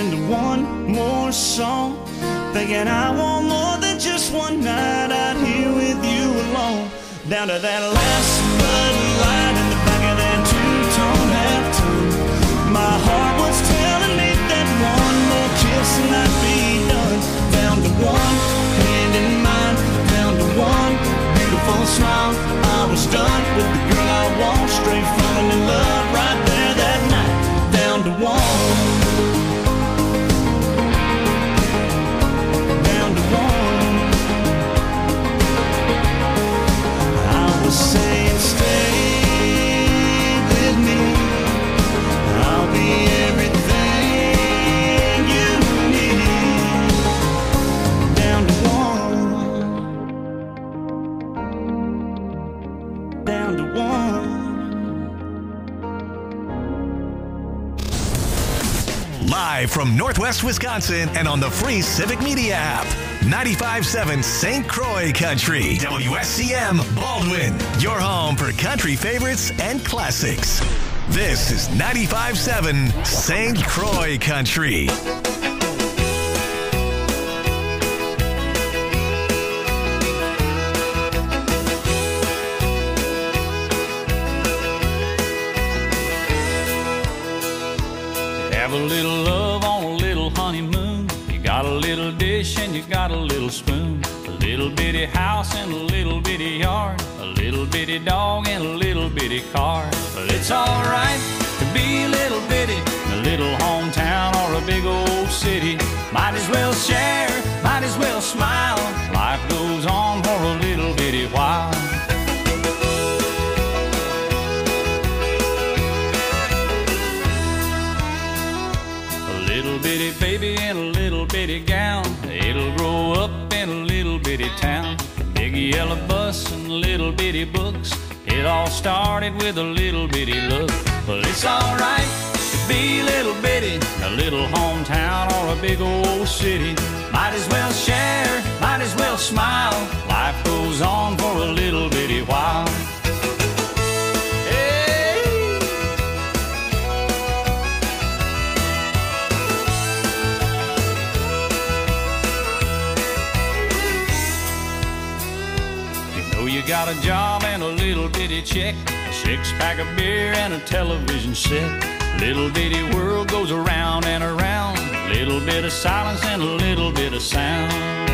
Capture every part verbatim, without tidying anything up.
into one more song, thinking I want more than just one night out here with you alone. Down to that last Bud Light in the back of that two-tone half-tone. My heart was telling me that one more kiss and I'd be done. Down to one hand in mine, down to one beautiful smile. I was done with the girl I want, straight falling in love right there that night. Down to one. Saying stay with me, I'll be everything you need. Down to one, down to one. Live from Northwest Wisconsin and on the free Civic Media app. ninety-five point seven Saint Croix Country. W S C M Baldwin. Your home for country favorites and classics. This is ninety-five point seven Saint Croix Country. Have a little love on a little honeymoon. You got a little dish and you got a little spoon. A little bitty house and a little bitty yard. A little bitty dog and a little bitty car. But it's alright to be a little bitty in a little hometown or a big old city. Might as well share, might as well smile. Life goes on for a little bitty while. Little bitty baby in a little bitty gown. It'll grow up in a little bitty town. Big yellow bus and little bitty books. It all started with a little bitty look. Well, it's alright to be a little bitty in a little hometown or a big old city. Might as well share, might as well smile. Life goes on for a little bitty while. You got a job and a little bitty check, a six-pack of beer and a television set. Little bitty world goes around and around. Little bit of silence and a little bit of sound.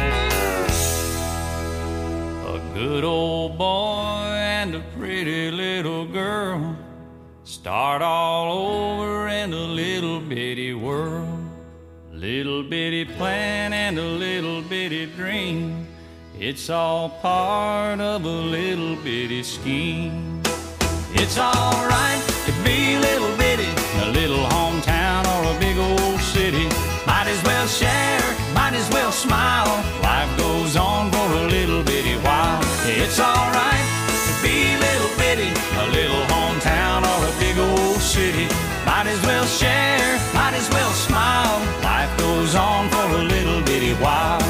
A good old boy and a pretty little girl start all over in a little bitty world. Little bitty plan and a little bitty dream. It's all part of a little bitty scheme. It's alright to be a little bitty in a little hometown or a big old city. Might as well share, might as well smile. Life goes on for a little bitty while. It's alright to be a little bitty in a little hometown or a big old city. Might as well share, might as well smile. Life goes on for a little bitty while.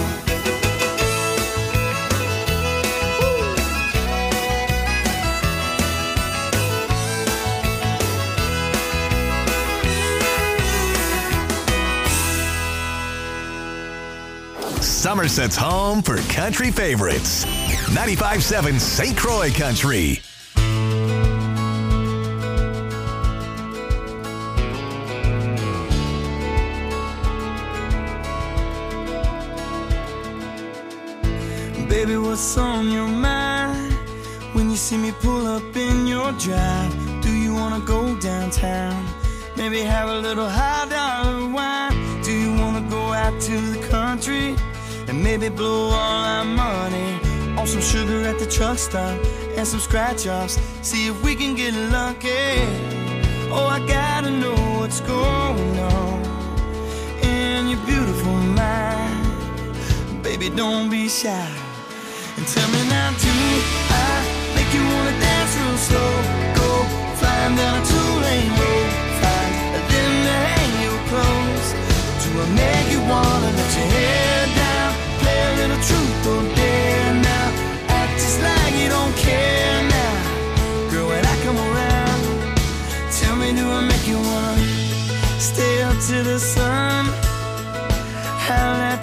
Somerset's home for country favorites. ninety-five point seven Saint Croix Country. Baby, what's on your mind when you see me pull up in your drive? Do you wanna go downtown? Maybe have a little high dollar wine? Do you wanna go out to the country and maybe blow all our money on some sugar at the truck stop and some scratch offs? See if we can get lucky. Oh, I gotta know what's going on in your beautiful mind. Baby, don't be shy and tell me now, do I make you wanna dance real slow? Go flying down a two-lane road, find a limb to hang your clothes. Do I make you wanna let your hair down, play a little truth or dare now, act just like you don't care now? Girl, when I come around, tell me, do I make you wanna stay up to the sun?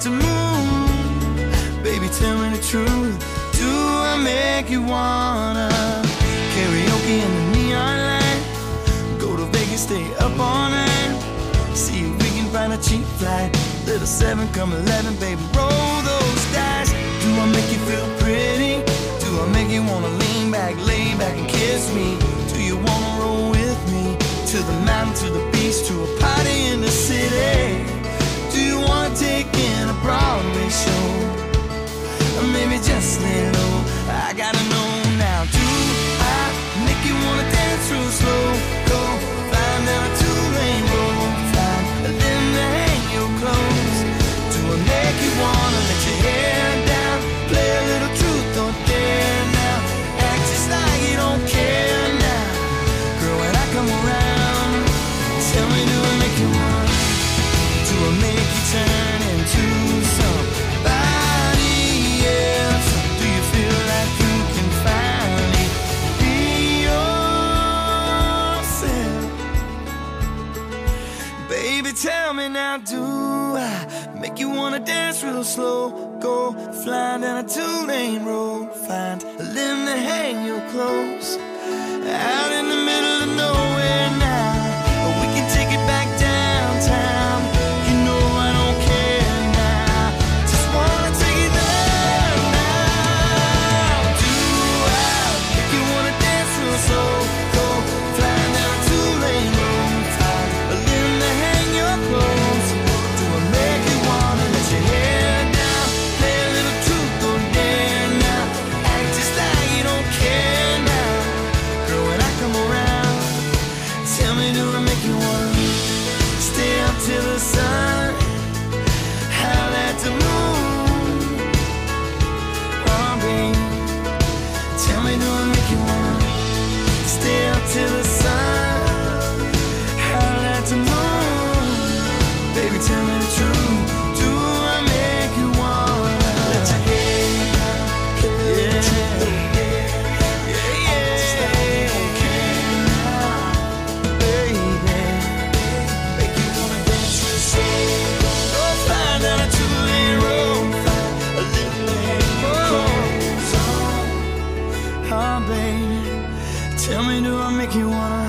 to move. Baby, tell me the truth. Do I make you wanna karaoke in the neon light? Go to Vegas, stay up all night. See if we can find a cheap flight. Little seven, come eleven, baby, roll those dice. Do I make you feel pretty? Do I make you wanna lean back, lay back and kiss me? Do you wanna roll with me? To the mountain, to the beach, to a party in the city? Do you wanna take in a Broadway show? Or maybe just lay low? I gotta know now. Do I make you wanna dance real slow? Go flying down a two-lane road, flying a limb to hang your clothes. Do I make you wanna let your hair down? Play a little truth or dare now? Act just like you don't care now. Girl, when I come around, tell me, do I make you want? Do I make you turn into somebody else? Do you feel like you can finally be yourself? Baby, tell me now, do I make you wanna dance real slow? Go flying down a two-lane road, find a limb to hang your clothes. Out in the middle of nowhere now, or we can take it back downtown. You know I don't care now, just wanna take it there now. Do I make you wanna dance real slow? Go flying down a two-lane road, find a limb to hang your clothes. Do I make you wanna let your hair down? Play a little truth or dare now? Act just like you don't care now. Girl, when I come around, tell me, do I make you wanna stay up till the sun? Howl at the moon. Oh, babe, tell me, do I make you wanna stay up till the sun? Howl at the moon. Baby, tell me the truth. Do I make you wanna let your hair down? Yeah, yeah, yeah. Baby, make you wanna dance real slow. Go flying down a two-lane road, a little clothes on. Oh, baby, tell me, do I make you wanna?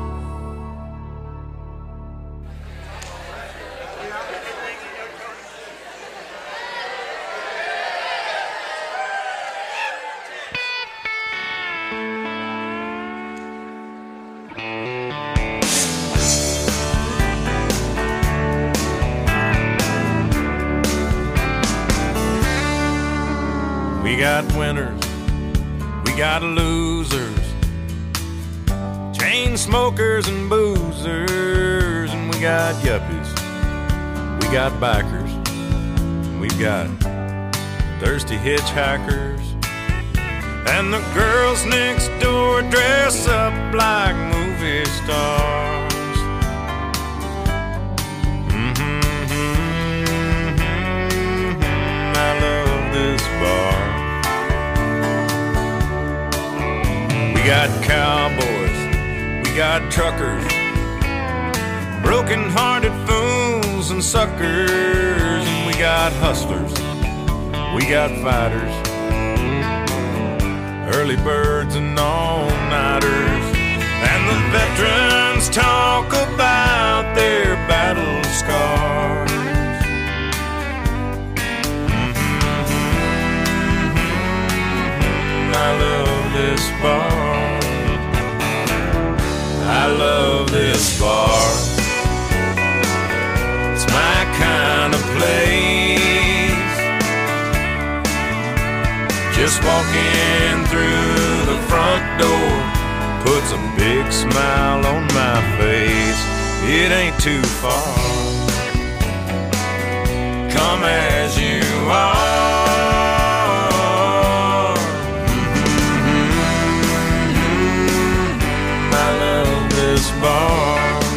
We got winners, we got losers, chain smokers and boozers, and we got yuppies, we got bikers, and we've got thirsty hitchhikers, and the girls next door dress up like movie stars. Mm-hmm, mm-hmm, I love this bar. We got cowboys, we got truckers, broken-hearted fools and suckers, and we got hustlers, we got fighters, early birds and all-nighters, and the veterans talk about their battle scars. Mm-hmm, I love this bar. I love this bar. It's my kind of place. Just walking through the front door puts a big smile on my face. It ain't too far. Come as you are. Bar.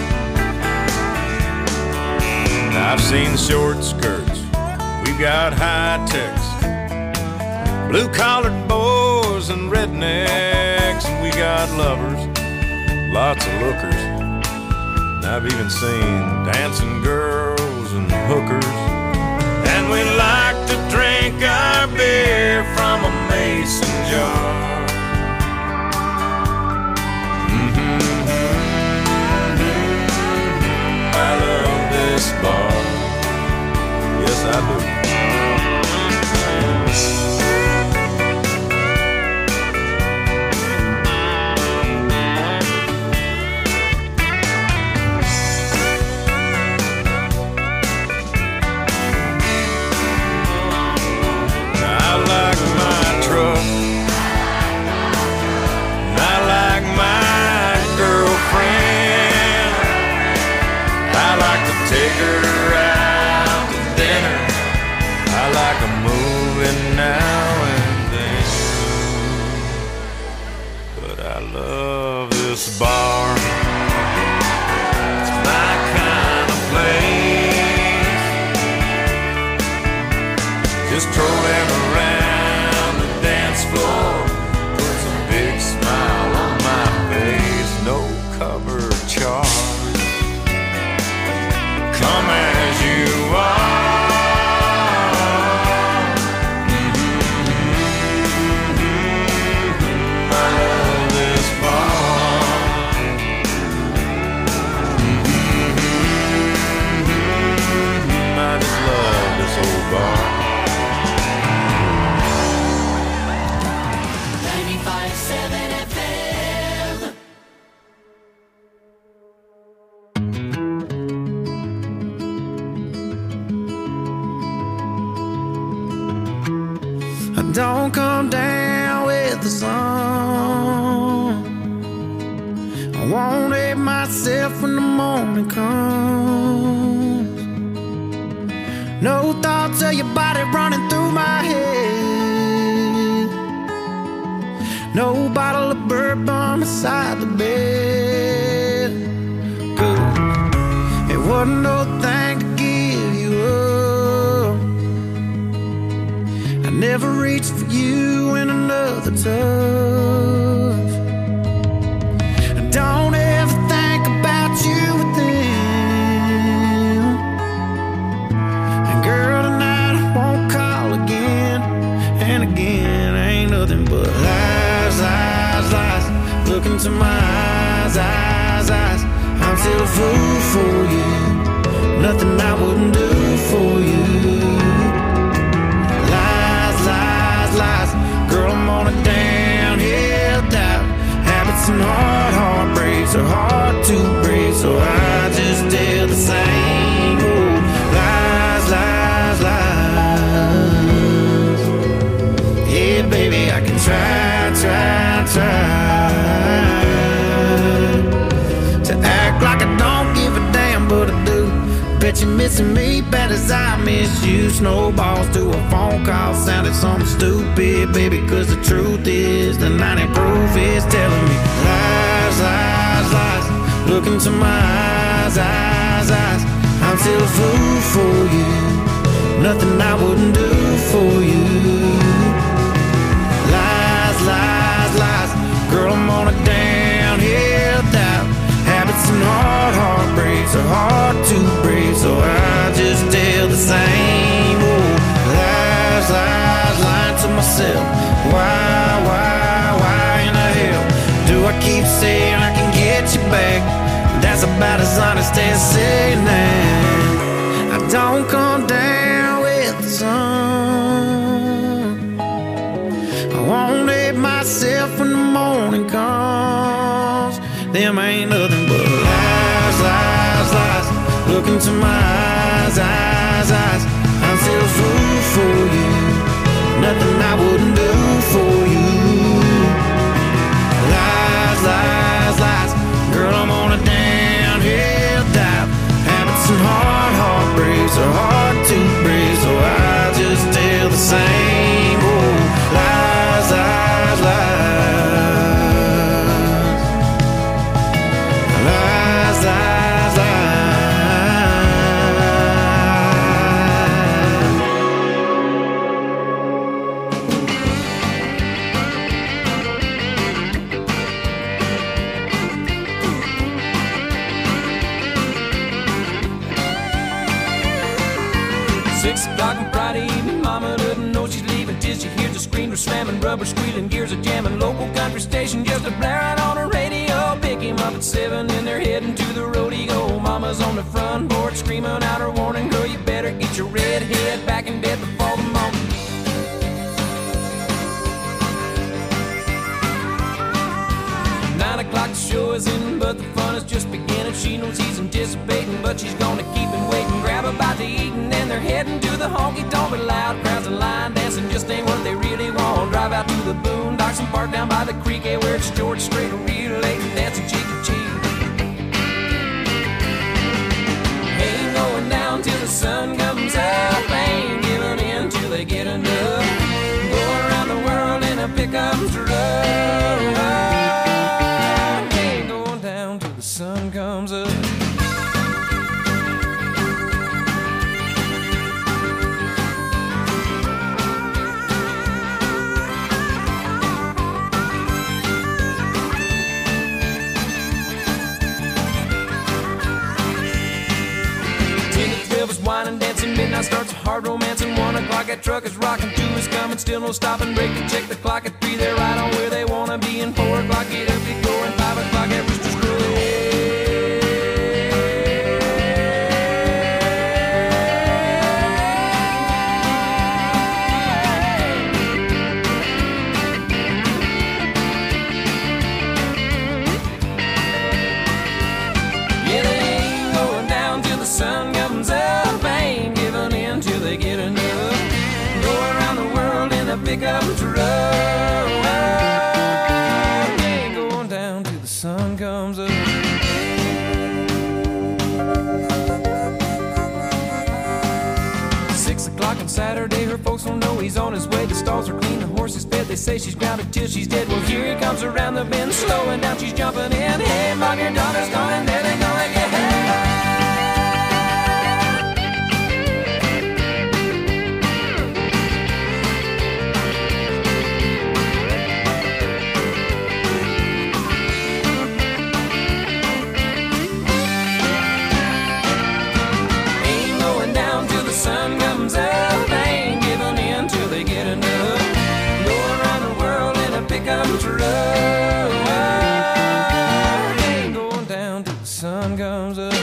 I've seen short skirts, we've got high techs, blue-collared boys and rednecks, and we got lovers, lots of lookers. And I've even seen dancing girls and hookers, and we this bar. It's my kind of place. Just trolling around the dance floor, puts a big smile on my face. No cover charge. Come as you are. ninety-five seven F M. I don't come down with the sun. I won't hate myself when the morning comes. No thoughts of your body running through my head. No bottle of bourbon beside the bed. Good. It wasn't no thing to give you up. I never reached for you in another touch. I don't ever think about you with them. And girl, tonight I won't call again. And again, ain't nothing but lies, lies, lies. Look into my eyes, eyes, eyes. I'm still a fool for you. Nothing I wouldn't do for you. Lies, lies, lies. Girl, I'm on a downhill dive. Habits and hard heartbreaks are hard to break, so I just tell the same old lies, lies, lies. Yeah, baby, I can try, try, try to act like I don't give a damn, but I do. Bet you're missing me bad as I miss you. Snowballs to a phone call sounded something stupid, baby, cause the truth is the ninety proof is telling me lies, lies, lies. Look into my eyes, eyes, eyes. I'm still a fool for you. Nothing I wouldn't do for you. Lies, lies, lies. Girl, I'm on a downhill dive. Habits and hard heartbreaks are hard to break, so I just tell the same old lies, lies, lying to myself. Why, why, why in the hell do I keep saying I can get you back? That's about as honest as saying that. I don't come down with the sun. I won't hate myself when the morning comes. Them ain't nothing but lies, lies, lies. Look into my eyes, eyes, eyes. I'm still a fool for you. Nothing I wouldn't do for you. Lies, lies, lies. Girl, I'm on a downhill dive. Habits and hard heartbreaks are hard to break, so I just tell the same old lies, lies, lies. Lies, lies, lies. Six o'clock on Friday evening, mama doesn't know she's leaving till she hears the screamer slamming, rubber squealing, gears are jamming. Local country station just a blaring on her radio. Pick him up at seven and they're heading to the rodeo. Mama's on the front porch screaming out her warning, girl, you better get your red head back in bed before the morning. Nine o'clock the show is in, but the fun is just beginning. She knows he's anticipating, but she's gonna keep him waiting. Grab a bite to eat and then they're heading to the honky tonk. But loud crowds and line dancing just ain't what they really want. Drive out to the boondocks and park down by the creek, yeah, where it's George Strait, real late and dancing cheek to cheek. Ain't going down till the sun comes up. Ain't giving in till they get enough. Go around the world in a pickup truck. Ain't wine and dancing. Midnight starts a hard romancing. One o'clock, that truck is rocking. Two is coming, still no stopping. Break and check the clock at three. They're right on where they wanna be. And four o'clock, get up, get going. Five o'clock, that rooster's crowing. Pickup truck, ain't going down till the sun comes up. Six o'clock on Saturday, her folks don't know he's on his way. The stalls are clean, the horse is fed. They say she's grounded till she's dead. Well, here he comes around the bend, slowing down, she's jumping in. Hey, mom, your daughter's coming, there they go again. Ain't going down till the sun comes up.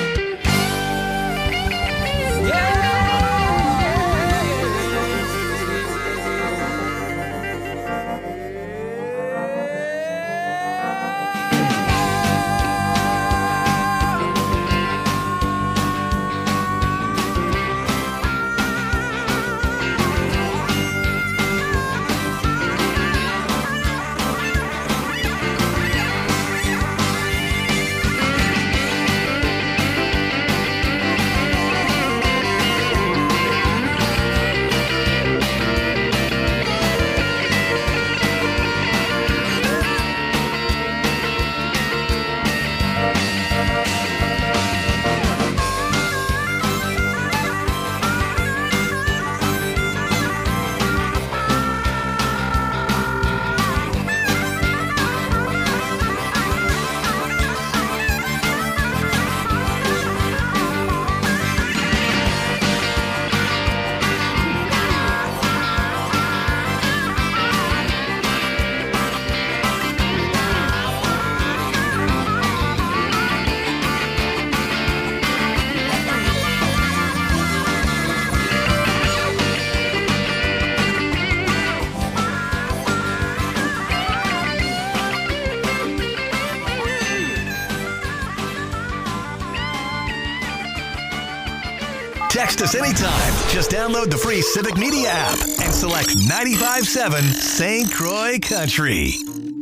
Text us anytime. Just download the free Civic Media app and select ninety-five point seven Saint Croix Country.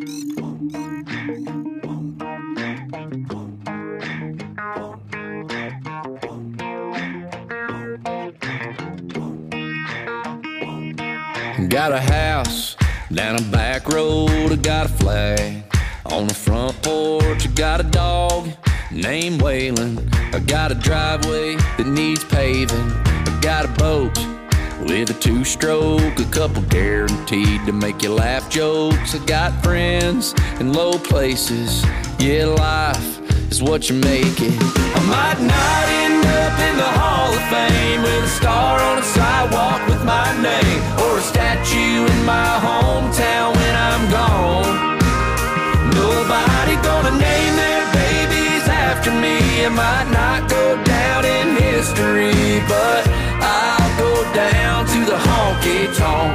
Got a house down a back road, I got a flag on the front porch. I got a dog named Waylon. I got a driveway that needs paving. I got a boat with a two-stroke, a couple guaranteed to make you laugh jokes. I got friends in low places. Yeah, life is what you make it. I might not end up in the Hall of Fame with a star on a sidewalk with my name, or a statue in my hometown when I'm gone. Nobody gonna name their babies after me. I might not go down in history, but I'll go down to the honky-tonk.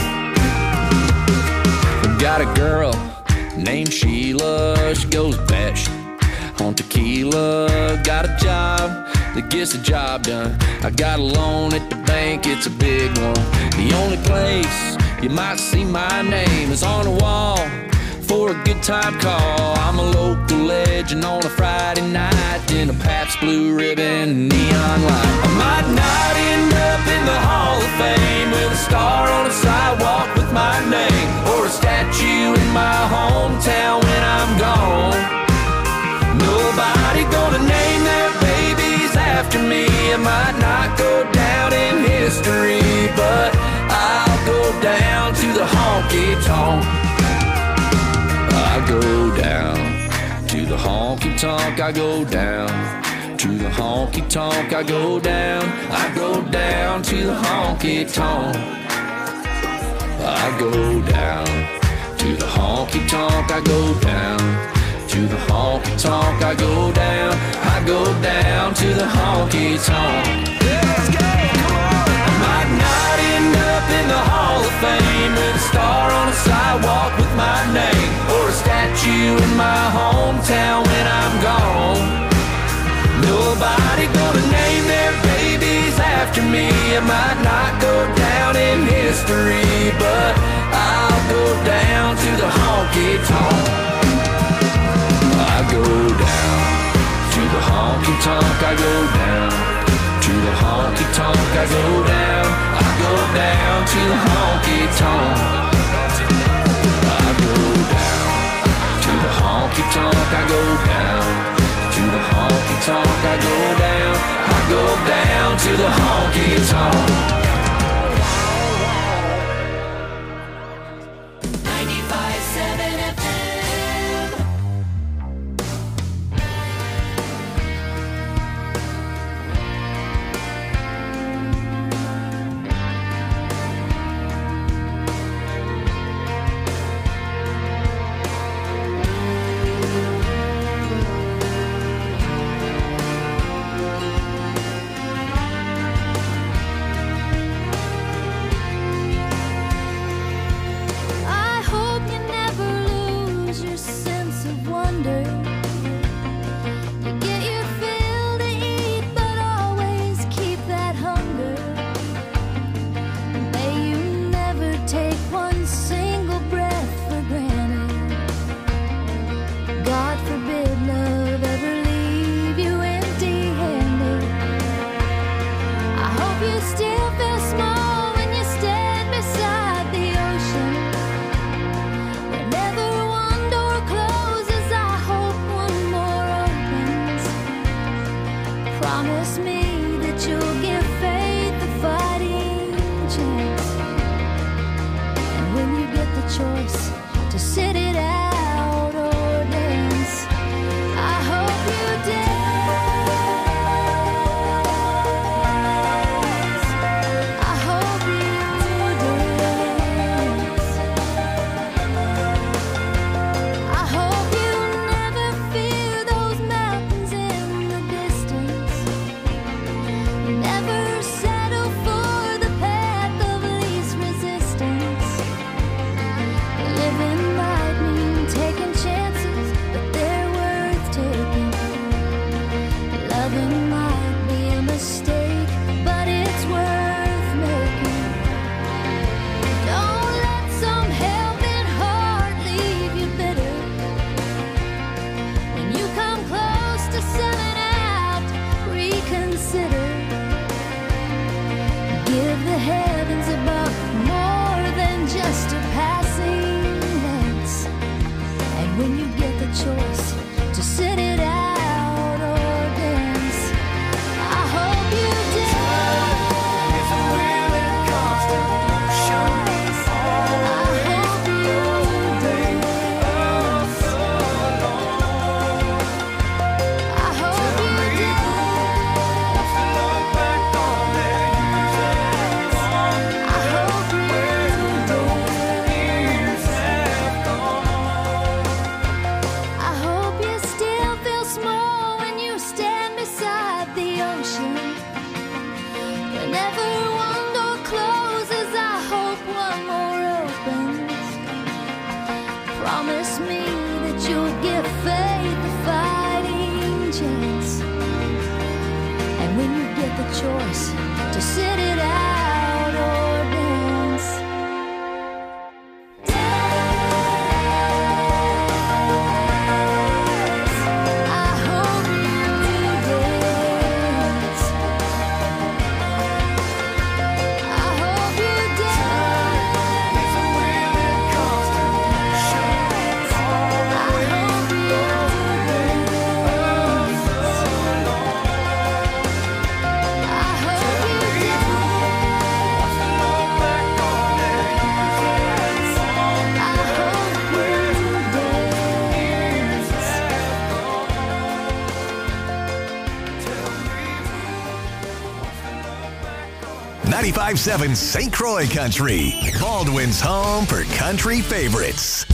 Got a girl named Sheila, she goes batshit on tequila. Got a job that gets the job done. I got a loan at the bank, it's a big one. The only place you might see my name is on the wall for a good time call. I'm a local legend on a Friday night in a Pabst Blue Ribbon neon light. I might not end up in the Hall of Fame with a star on a sidewalk with my name, or a statue in my hometown when I'm gone. Nobody gonna name their babies after me. I might not go down in history, but I'll go down to the honky-tonk. I go down to the honky-tonk, I go down to the honky tonk I go down. I go down to the honky tonk. I go down to the honky tonk. I go down to the honky tonk. I go down. I go down to the honky tonk. Let's go, come on. I might not end up in the Hall of Fame with a star on a sidewalk with my name, or a statue in my hometown when I'm gone. Nobody gonna name their babies after me. I might not go down in history, but I'll go down to the honky tonk. I go down to the honky tonk. I go down to the honky tonk. I go down. I go down to the honky tonk. I go down to the honky tonk. I go down to the honky tonk. I go down. I go down to the honky tonk. ninety-five seven F M. I hope you never lose your sense of wonder. You get your fill to eat, but always keep that hunger. May you never take one single breath for granted. God forbid love ever leave you empty-handed. I hope you still feel small when you stand beside the ocean. Whenever one door closes, I hope one more opens. Promise me that you'll give faith a fighting chance. And when you get the choice to sit it out or dance, I hope you dance. I hope you dance. I hope you never fear those mountains in the distance. Never settle for the path of least resistance. Living might mean taking chances, but they're worth taking. Loving might be a mistake, but it's worth making. Don't let some helping heart leave you bitter. When you come close to selling out, reconsider. Give the heavens above more than just a passing glance. And when you get the choice to sit it out or dance, I hope you dance. I hope you dance. I hope you dance. I hope you I hope you still feel small when you stand beside the ocean. Whenever one door closes, I hope one more opens. Promise me that you'll give faith a fighting chance. And when you get the choice to sit it out or dance, dance. I hope you dance. I hope you dance. I hope you dance. I hope you dance. ninety-five point seven Saint Croix Country, Baldwin's home for country favorites.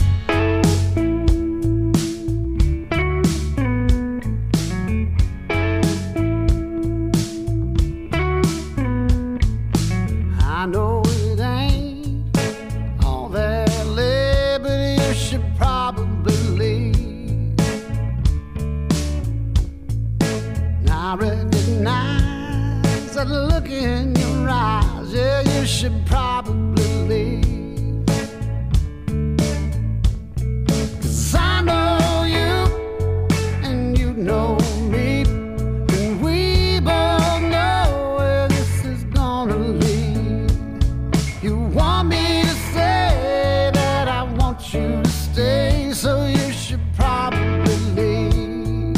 I know it ain't all that lit, but you should probably leave. I recognize that look in your eyes, yeah, you should probably leave. 'Cause I know you, and you know me, and we both know where this is gonna lead. You want me to say that I want you to stay, so you should probably leave.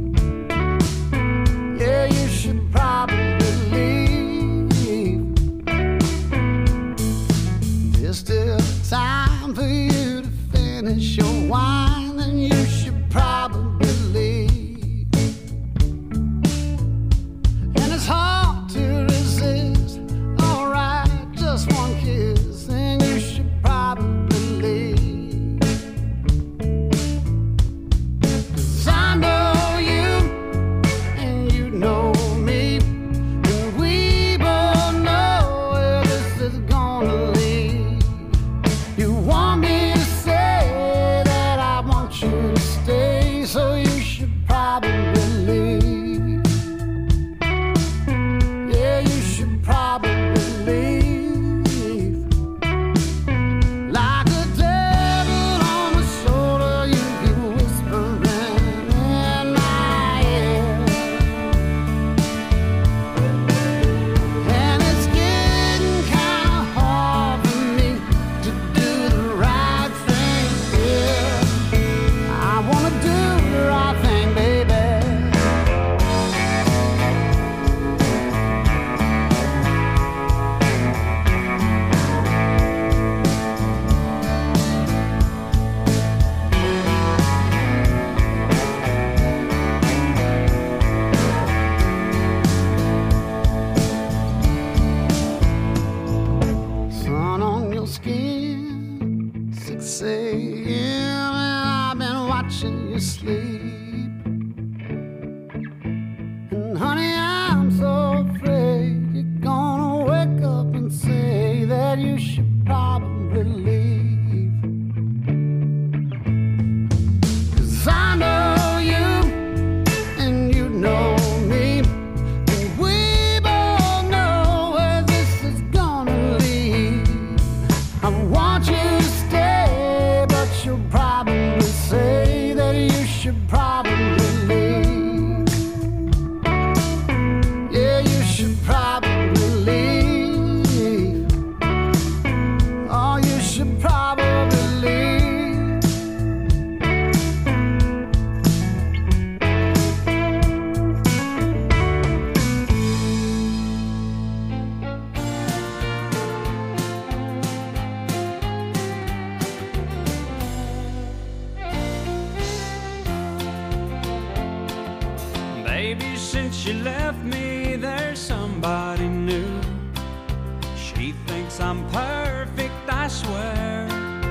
Yeah, you should probably leave. There's still time for you to finish your wine, and you should probably leave. And it's hard to resist. Alright, just one kiss, and you should probably leave. 'Cause I know you, and you know me, and we both know where this is gonna lead. You want me to say that I want you to stay, so you should probably leave. Yeah, you should probably leave. Like a devil on my shoulder, you keep whispering in my ear. And it's getting kinda hard for me to do the right thing here. I wanna do the right thing, baby. Sun on your skin, six a.m. and I've been watching you sleep. And honey, I'm so afraid you're gonna wake up and say that you should probably leave. 'Cause I know you, and you know me, and we both know where this is gonna lead. I want you to stay, but you'll probably say that you should probably leave. Yeah, you should probably leave. Oh, you should probably leave. Baby, since you left me, there's somebody new. She thinks I'm perfect, I swear.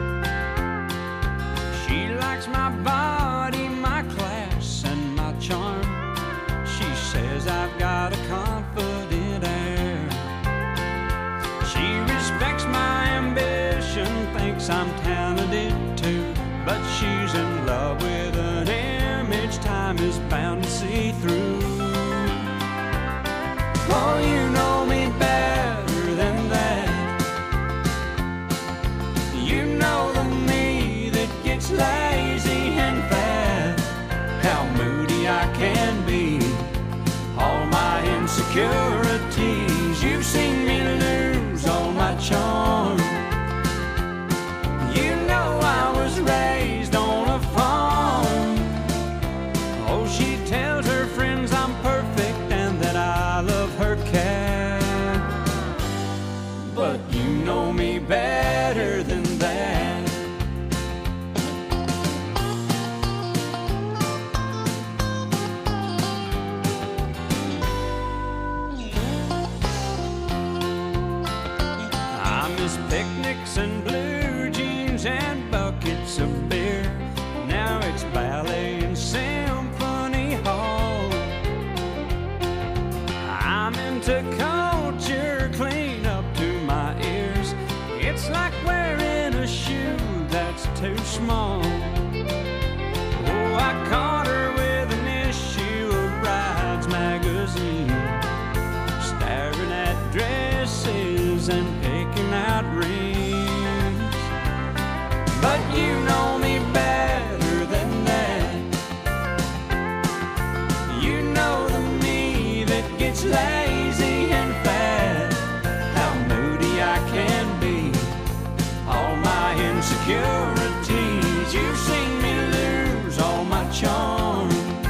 She likes my body, my class, and my charm. She says I've got a confident air. She respects my ambition, thinks I'm talented too. But she's in love with an image time is bound to see through. Oh, you know me better than that. You know the me that gets lazy and fat. How moody I can be, all my insecurities. You've seen me lose all my charm. You know I was raised on a farm. Oh, she tells her friends I'm perfect and that I love her cat. But you know me better than that. was picnics and blue jeans and buckets of beer. Now it's ballet and symphony hall. I'm into culture clean up to my ears. It's like wearing a shoe that's too small. Oh, I caught her with an issue of Brides magazine, staring at dresses and picking out rings. But you know me better than that. You know the me that gets lazy and fat, how moody I can be, all my insecurities. You've seen me lose all my charm.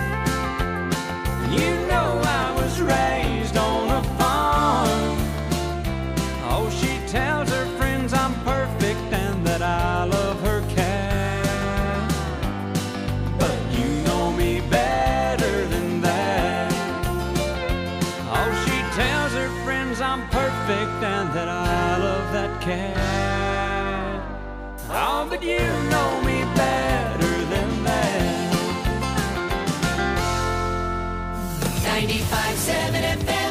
You know I was raised on a farm. Oh, she tells her friends I'm perfect and that I love her cat. But you know me better than that. Oh, she tells her friends I'm perfect and that I love that cat. Oh, but you know me better than that. ninety-five seven F M.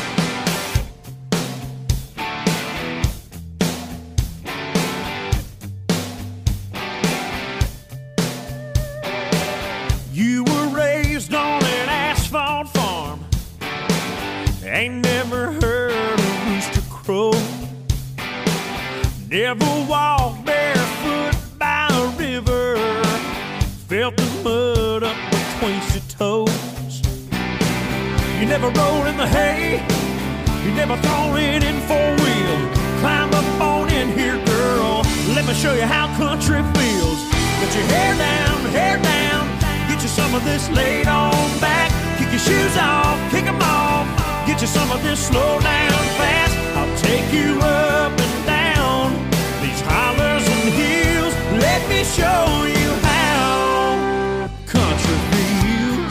You were raised on an asphalt farm, ain't never heard a rooster crow, never walked barefoot by a river, felt the mud up between your toes. You never rolled in the hay, you never thrown it in four-wheel. Climb up on in here, girl, let me show you how country feels. Put your hair down, hair down, get you some of this laid on back. Kick your shoes off, kick them off, get you some of this slow down fast. I'll take you up and down these hollers and hills. Let me show you how country feels.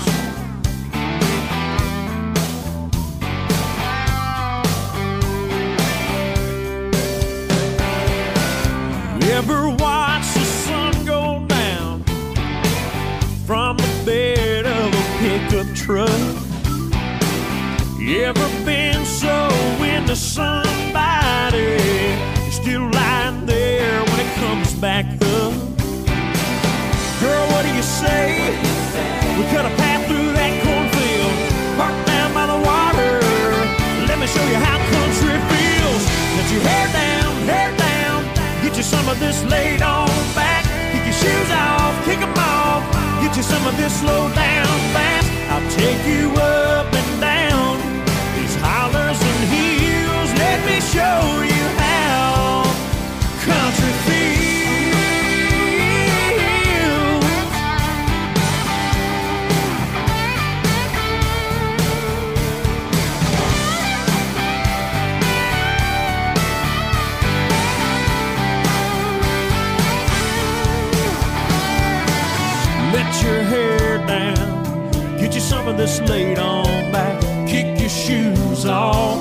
You ever watch the sun go down from the bed of a pickup truck? You ever been so into somebody you're still lying there when it comes back up? Girl, what do you say? We cut a path through that cornfield, parked down by the water. Let me show you how country feels. Let your hair down, hair down, get you some of this laid on back. Kick your shoes off, kick them off, get you some of this slow down fast. I'll take you up and down these hollers and hills. Let me show you how country feels. Let your hair down, get you some of this laid on back. Kick your shoes off.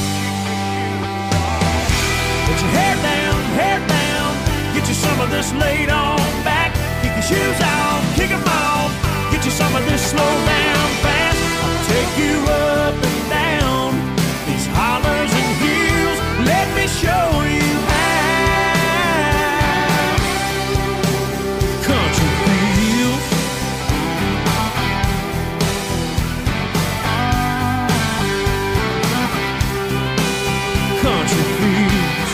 Let your hair down, hair down, get you some of this laid on back. Kick your shoes off, kick them off, get you some of this slow down fast. I'll take you up and down these hollers and hills. Let me show you how country feels. Country feels.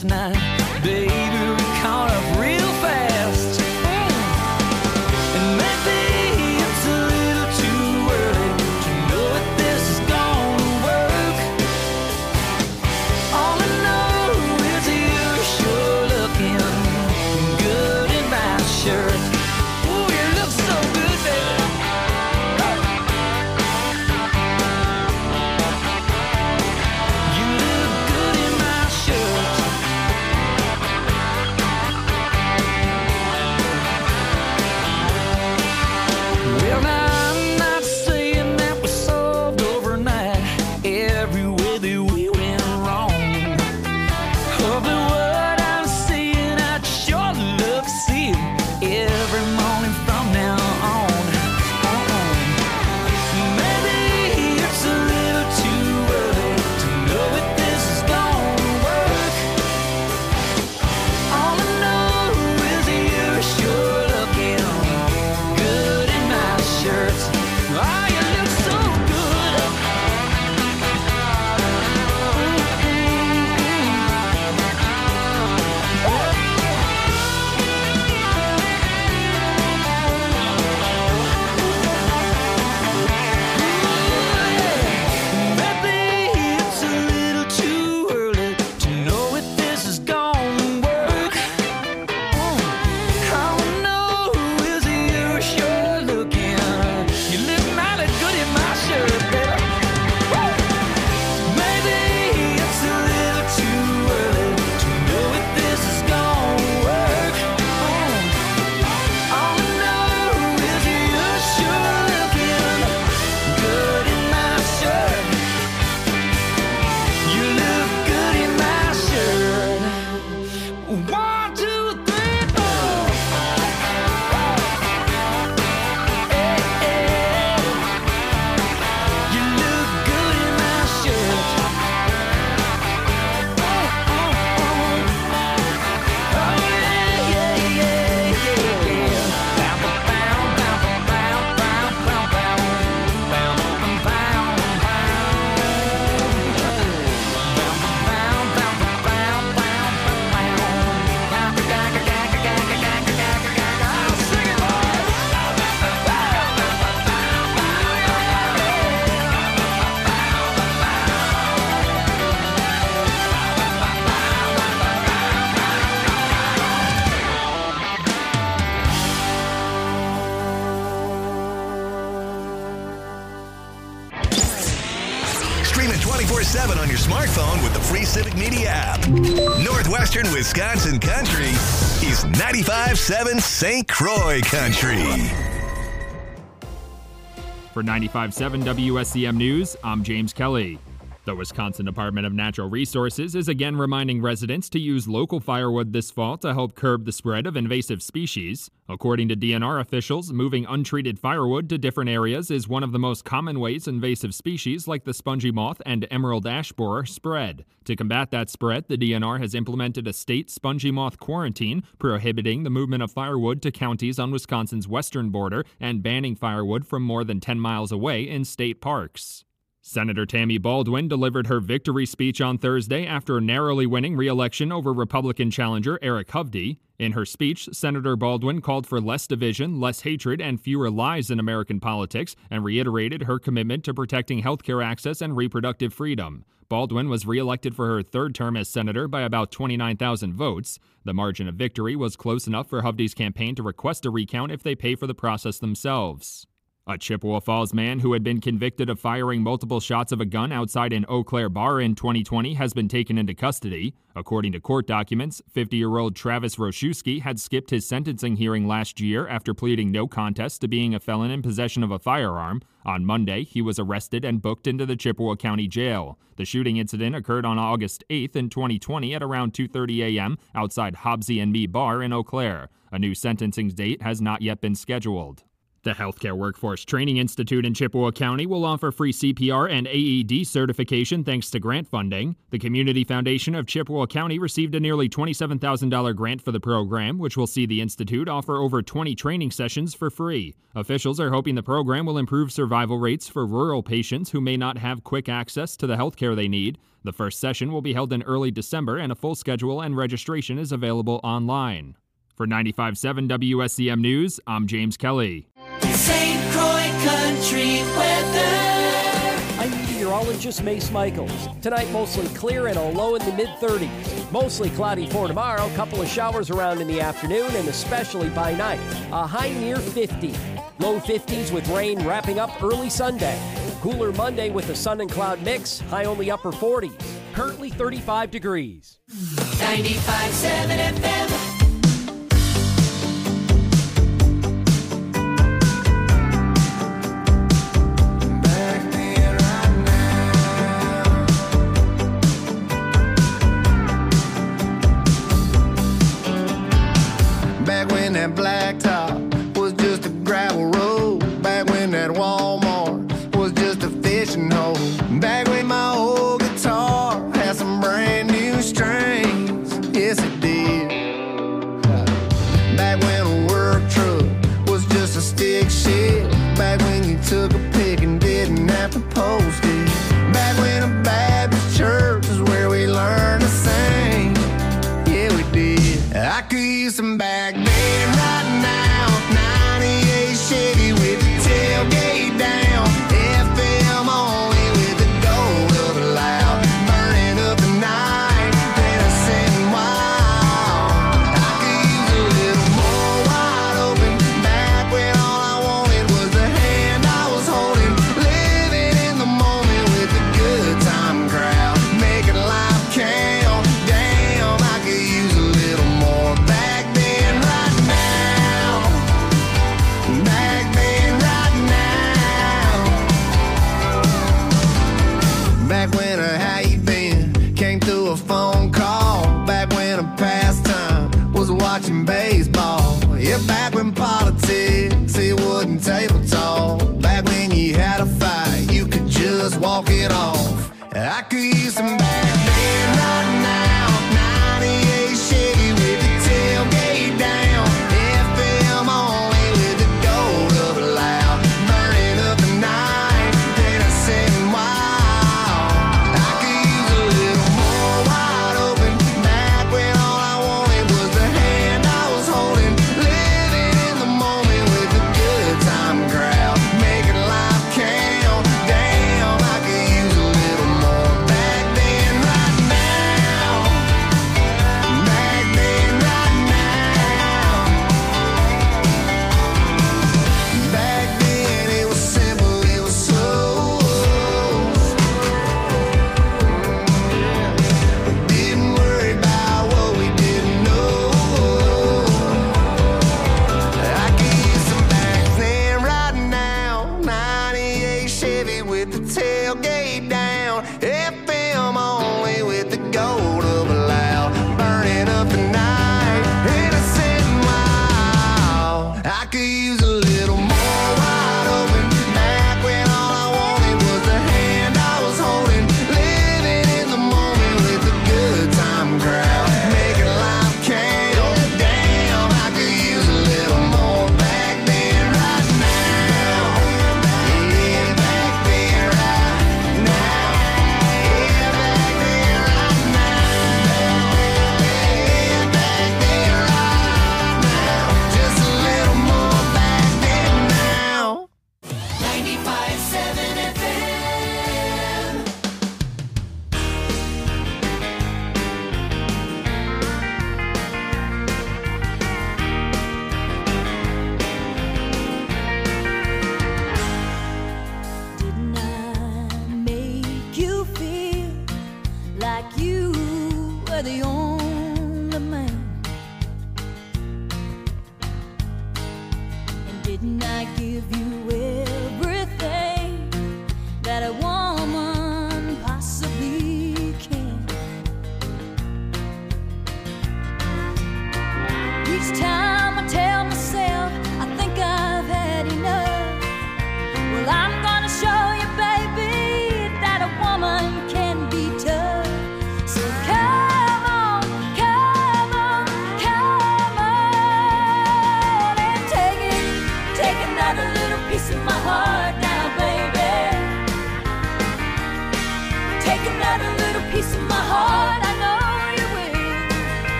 last night. Baby, we caught up real fast. Mm. And maybe it's a little too early to know if this is gonna work. All I know is you're sure looking good in my shirt. Ooh, you look so good, baby. You look good in my shirt. Well, now I'm not saying that we solved overnight every way that we went wrong. Oh, but what I'm seeing, I'd sure love to see it every morning from now on. Uh-uh. Maybe it's a little too early to know if this is gonna work. All I know is you're sure looking good in my shirt. Oh, you look so good. Maybe it's a little too early to know if this is gonna work. All I know is you're sure looking. You look mighty good in my shirt, baby. Maybe it's a little too early to know if this is gonna work. All I know is you're sure looking good in my shirt. You look good in my shirt. One, two, three, four. Hey, hey. You look good in my shirt. Oh, oh, oh. Oh, yeah, yeah, yeah, yeah, yeah. Bow, bow, bow, bow, bow, bow, bow, bow. Bow, bow, bow, Stream it twenty-four seven on your smartphone with the free Civic Media app. Northwestern Wisconsin Country is ninety-five point seven Saint Croix Country. For ninety-five point seven W S C M News, I'm James Kelly. The Wisconsin Department of Natural Resources is again reminding residents to use local firewood this fall to help curb the spread of invasive species. According to D N R officials, moving untreated firewood to different areas is one of the most common ways invasive species like the spongy moth and emerald ash borer spread. To combat that spread, the D N R has implemented a state spongy moth quarantine, prohibiting the movement of firewood to counties on Wisconsin's western border and banning firewood from more than ten miles away in state parks. Senator Tammy Baldwin delivered her victory speech on Thursday after narrowly winning re-election over Republican challenger Eric Hovde. In her speech, Senator Baldwin called for less division, less hatred, and fewer lies in American politics, and reiterated her commitment to protecting healthcare access and reproductive freedom. Baldwin was re-elected for her third term as senator by about twenty-nine thousand votes. The margin of victory was close enough for Hovde's campaign to request a recount if they pay for the process themselves. A Chippewa Falls man who had been convicted of firing multiple shots of a gun outside an Eau Claire bar in twenty twenty has been taken into custody. According to court documents, fifty-year-old Travis Roszewski had skipped his sentencing hearing last year after pleading no contest to being a felon in possession of a firearm. On Monday, he was arrested and booked into the Chippewa County Jail. The shooting incident occurred on August eighth in twenty twenty at around two thirty a.m. outside Hobbsy and Me Bar in Eau Claire. A new sentencing date has not yet been scheduled. The Healthcare Workforce Training Institute in Chippewa County will offer free C P R and A E D certification thanks to grant funding. The Community Foundation of Chippewa County received a nearly twenty-seven thousand dollars grant for the program, which will see the institute offer over twenty training sessions for free. Officials are hoping the program will improve survival rates for rural patients who may not have quick access to the health care they need. The first session will be held in early December, and a full schedule and registration is available online. For ninety-five point seven W S C M News, I'm James Kelly. Saint Croix Country weather. I'm meteorologist Mace Michaels. Tonight, mostly clear and a low in the mid-thirties. Mostly cloudy for tomorrow. Couple of showers around in the afternoon and especially by night. A high near fifty. Low fifties with rain wrapping up early Sunday. Cooler Monday with a sun and cloud mix. High only upper forties. Currently thirty-five degrees. ninety-five point seven F M. That blacktop was just a gravel road. Back when that Walmart was just a fishing hole. Back when my old guitar had some brand new strings. Yes, it did. Back when a work truck was just a stick shift. Back when you took a pic and didn't have to post it. Back when a Baptist church was where we learned to sing. Yeah, we did. I could use some back then. Right now, ninety-eight Chevy with the tailgate down, F M only with the gold of a loud, burning up the night, dancing wild. I could use a little more wide open, back when all I wanted was the hand I was holding, living in the moment with the good time crowd, making life count. Damn, I could use a little more back then, right now. Back then, right now. Back when a how you been came through a phone call. Back when a pastime was watching baseball. Yeah, back when politics, it wasn't table talk. Back when you had a fight, you could just walk it off. I could use some back then, right now. ninety-eight Chevy with the tailgate down, F M only with the gold of a loud, burning up the night, dancing wild. I could use a little more wide open, back when all I wanted was the hand I was holding, living in the moment with the good time crowd, making life count. Damn, I could use a little more back then, right now. Back then, right now. Back then it was simple, it was slow. Didn't worry about what we didn't know. I could use some back then, right now. ninety-eight Chevy with the tailgate down, F M only with the gold of a loud, burning up the night, innocent and wild. I could use a little more wide open, back when all I wanted was the hand I was holding, living in the moment with the good time crowd, making life count. Damn, I could use a little more back then, right now. Yeah, back then, right now. Yeah, back then, right now. Yeah, back then, right now. Just a little more back then now. ninety-five point seven F M. Didn't I make you feel like you were the only man? And didn't I give you everything that a woman possibly can? Each time I tell myself I think I've had enough,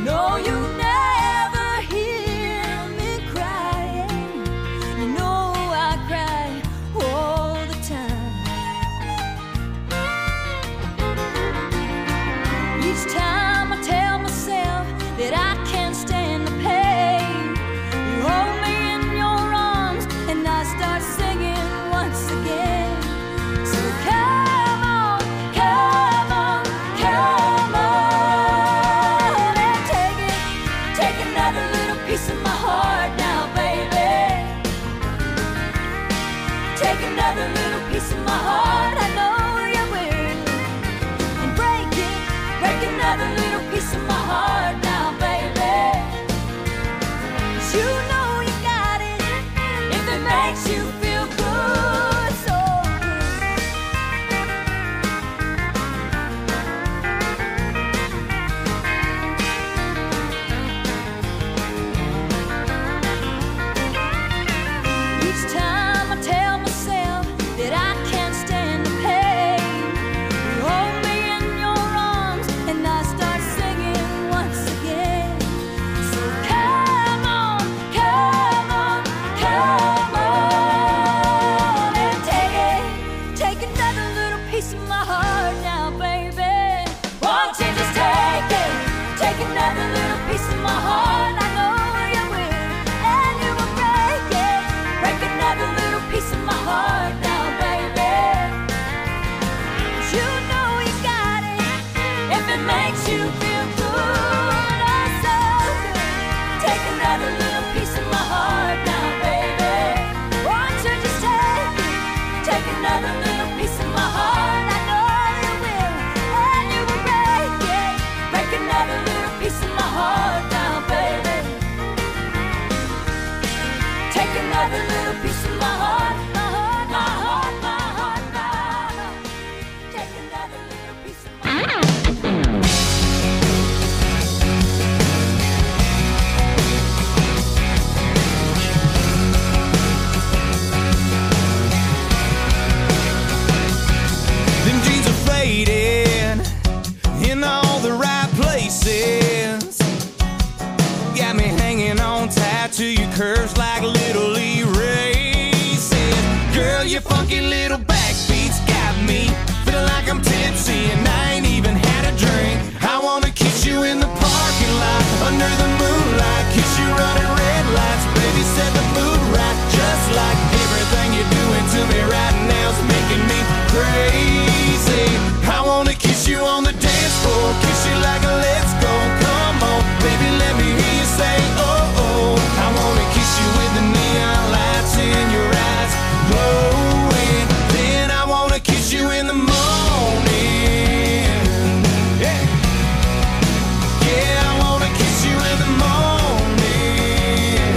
No, you never hear me crying. You know I cry all the time. Each time I tell myself that I can't stand the pain, you hold me in your arms and I start singing once again. So come on, come on, come on and take it, take another little piece of my heart now, baby. Take another little piece of my heart, I know you will. And break it, break another little piece of my heart now, baby. 'Cause you know you got it, if it makes you feel good, so good. Each time I tell myself that I can't stand the pain, you hold me in your arms and I start singing once again. So come on, come on, come on and take it, take another little piece of my heart now, baby. Won't you just take it, take another little piece of my heart, I know you will, and you will break it, break another little piece of my heart now, baby. 'Cause you know you got it, if it makes you feel good, oh so good. Take another little piece of my heart now, baby. Won't you just take it, take another little piece of my heart, I know you will, and you will break it, break another little piece of my heart now, baby. Take another little piece of my heart, my heart, my heart, my heart, my heart. Take another little piece of my heart. Them jeans are faded in all the right places. Got me hanging on tight to your curves like little erases. Girl, your funky little backbeats got me feeling like I'm tipsy and I ain't even had a drink. I wanna kiss you in the parking lot under the moonlight, kiss you running red lights, baby, set the mood right. Just like everything you're doing to me right now's making me crazy. I wanna kiss you on the dance floor, kiss you like a let's go. Come on, baby, let me hear you say oh oh. I wanna kiss you with the neon lights in your eyes glowing. Then I wanna kiss you in the morning. Yeah, yeah, I wanna kiss you in the morning.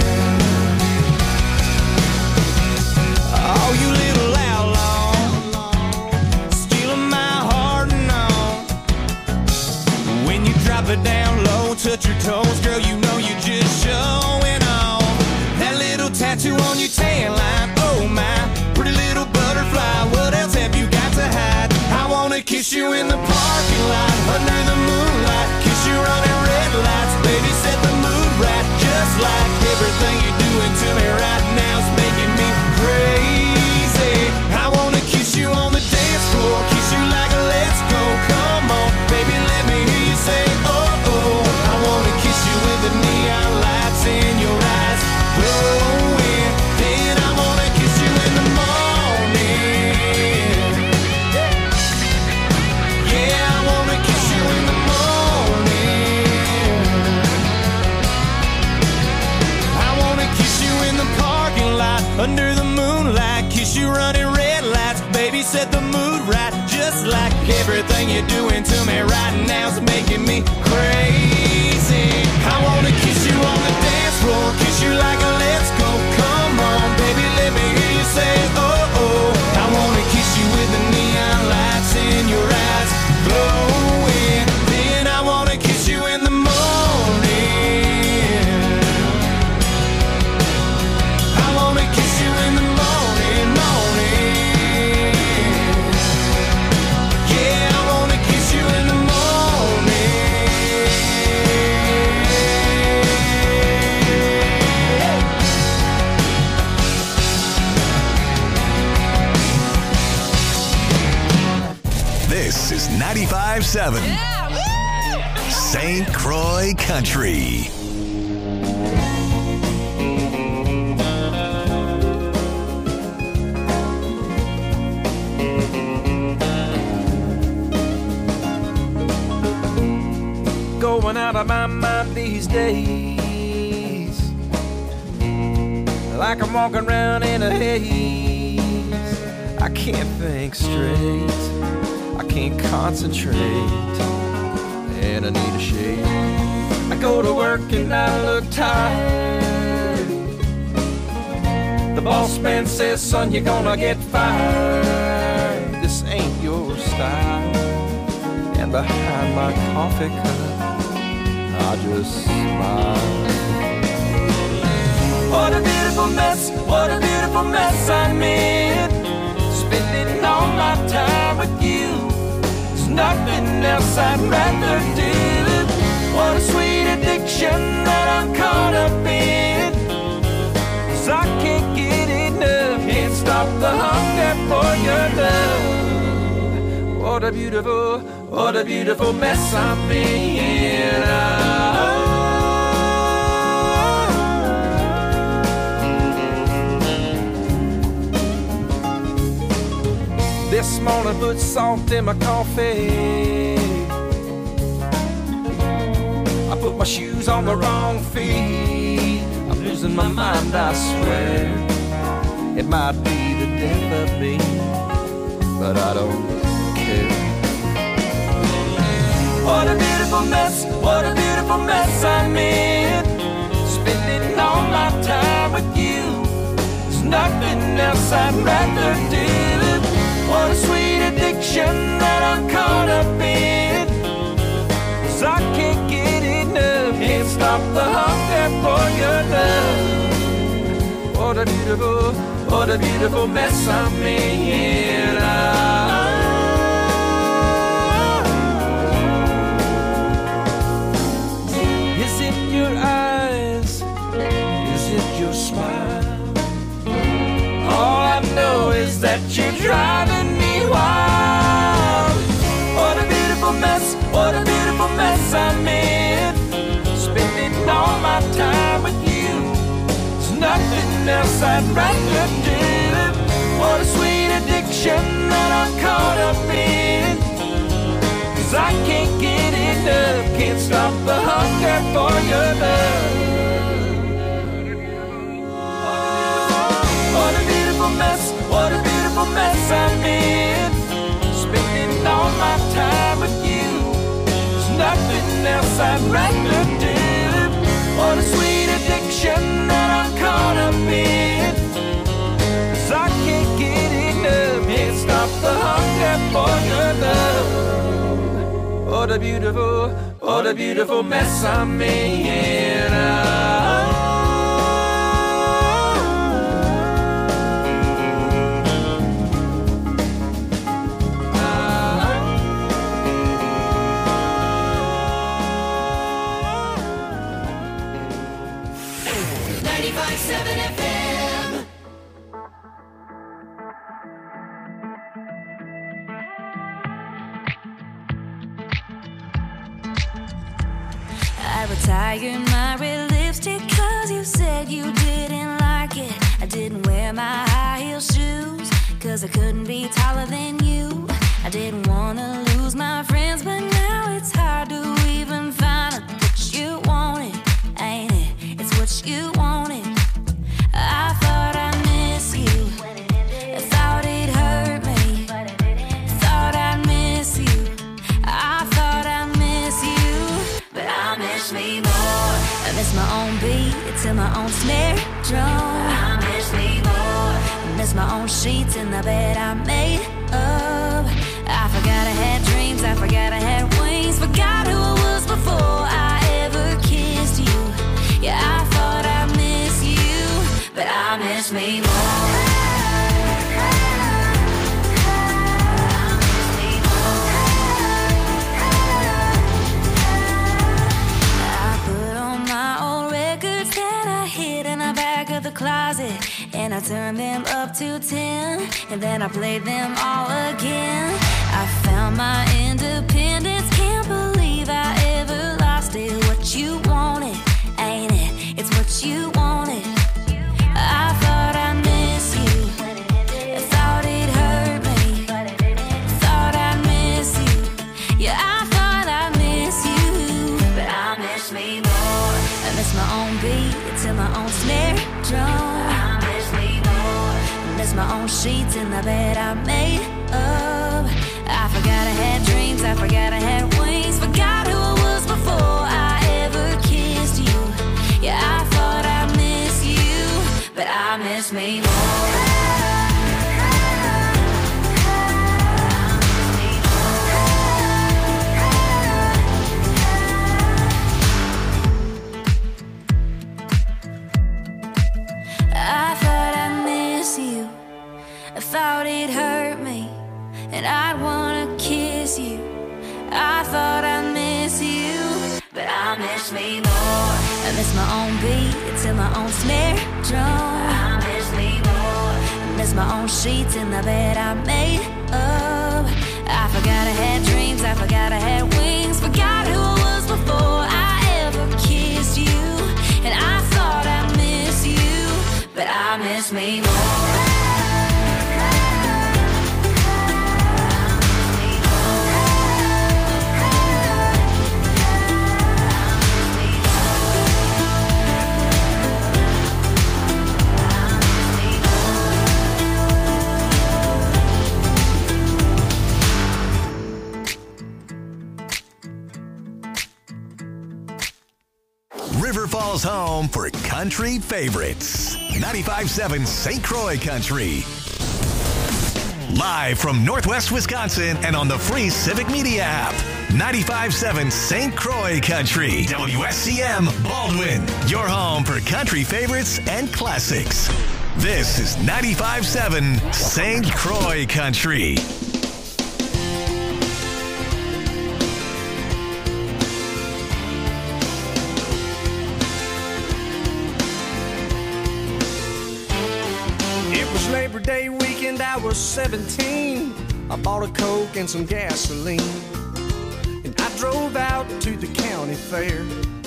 Oh, you little outlaw, stealing my heart and all. When you drop it down low, touch your toes, girl, you know you're just showing off. That little tattoo on your tan line, oh my, pretty little butterfly, what else have you got to hide? I wanna kiss you in the parking lot, under the moonlight, kiss you running red lights, baby, set the mood right. Just like everything you're doing to me right now's making me crazy. I wanna kiss you on the dance floor, kiss you like a let's go. Come on, baby, let me hear you say oh oh. I wanna kiss you with the neon lights in your eyes glowing. Then I wanna kiss you in the morning. Yeah, I wanna kiss you in the morning. I wanna kiss you in the parking lot under the moonlight, kiss you running red lights, baby, set the mood right. Just like everything you're doing to me right now's making me crazy. I wanna kiss you on the dance floor, kiss you like a let's go. Come on, baby, let me hear you say oh oh. I wanna kiss you with the neon lights in your eyes glowing. Then I wanna kiss you in the morning. I wanna kiss you in the morning, morning. Yeah, I wanna kiss you in the morning. seven. Saint Croix Country. Going out of my mind these days, like I'm walking around in a haze. I can't think straight, I can't concentrate, and I need a shave. I go to work and I look tired. The boss man says, son, you're gonna get fired. This ain't your style. And behind my coffee cup, I just smile. What a beautiful mess, what a beautiful mess I'm in. Spending all my time with you, there's nothing else I'd rather do. What a sweet addiction that I'm caught up in, 'cause I can't get enough, can't stop the hunger for your love. What a beautiful, what a beautiful mess I'm in. This morning put salt in my coffee. I put my shoes on the wrong feet. I'm losing my mind, I swear. It might be the death of me, but I don't care. What a beautiful mess, what a beautiful mess I'm in. Spending all my time with you, there's nothing else I'd rather do. What a sweet addiction that I'm caught up in, 'cause I can't get enough, can't stop the hunger for your love. What a beautiful, what a beautiful mess I'm in. Is it your eyes? Is it your smile? All I know is that you're driving me wild. What a beautiful mess, what a beautiful mess I'm in. Spending all my time with you, there's nothing else I'd rather do. What a sweet addiction that I'm caught up in, 'cause I can't get enough, can't stop the hunger for your love. What a beautiful mess, what a beautiful mess I'm in. Spending all my time with you, there's nothing else I'd rather do. What a sweet addiction that I'm caught up in, 'cause I can't get enough, can't stop the hunger for your love. What a beautiful, what a beautiful mess I'm in. ninety-five seven F M. I retired my red lipstick 'cause you said you didn't like it. I didn't wear my high heel shoes 'cause I couldn't be taller than you. I didn't wanna lose my friends, but now it's hard to even find what you wanted, ain't it? It's what you wanted. I thought I miss you, I thought it hurt me, thought I miss you, I thought I miss you, but I miss me more. I miss my own beat to my own snare drum. I miss me more. I miss my own sheets in the bed I made up. I forgot I had dreams, I forgot I had wings, forgot who I was before I ever kissed you. Yeah, I thought I miss you, but I miss me more. I put on my old records that I hid in the back of the closet and I turned them up to ten, and then I played them all again. I found my independence, can't believe I ever lost it. What you wanted, ain't it? It's what you wanted. I thought I miss you, I thought it hurt me, thought I miss you. Yeah, I thought I miss you, but I miss me more. I miss my own beat to my own snare drum. I miss me more. I miss my own sheets in the bed I made up. I forgot I had dreams, I forgot I had wings, forgot who I was before I ever kissed you. Yeah, I thought I miss you, but I miss me more. I thought I miss you, I thought it hurt me, and I'd wanna kiss you. I thought I miss you, but I miss me more. I miss my own beat to my own snare drum. I miss me more. I miss my own sheets in the bed I made up. I forgot I had dreams, I forgot I had wings, forgot who I was before I ever kissed you. And I thought I miss you, but I miss me more. River Falls home for country favorites. ninety-five seven Saint Croix Country. Live from Northwest Wisconsin and on the free Civic Media app. ninety-five seven Saint Croix Country. W S C M Baldwin. Your home for country favorites and classics. This is ninety-five seven Saint Croix Country. Labor Day weekend, I was seventeen. I bought a Coke and some gasoline, and I drove out to the county fair.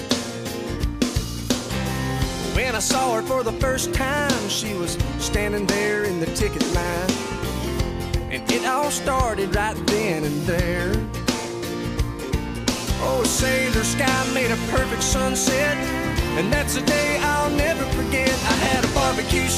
When I saw her for the first time, she was standing there in the ticket line, and it all started right then and there. Oh, say the sky made a perfect sunset, and that's a day I'll never forget.